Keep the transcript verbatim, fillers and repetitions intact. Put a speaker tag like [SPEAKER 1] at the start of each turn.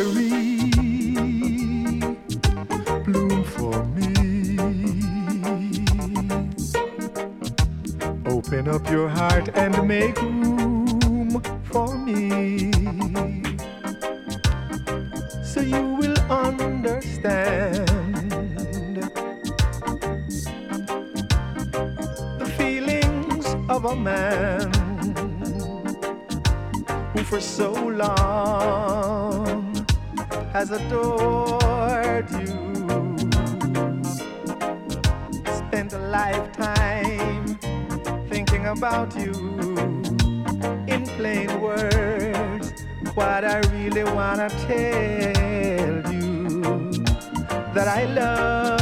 [SPEAKER 1] cherry bloom for me. Open up your heart and make room for me, so you will understand the feelings of a man who for so long has adored you, spent a lifetime thinking about you. In plain words, what I really wanna tell you, that I love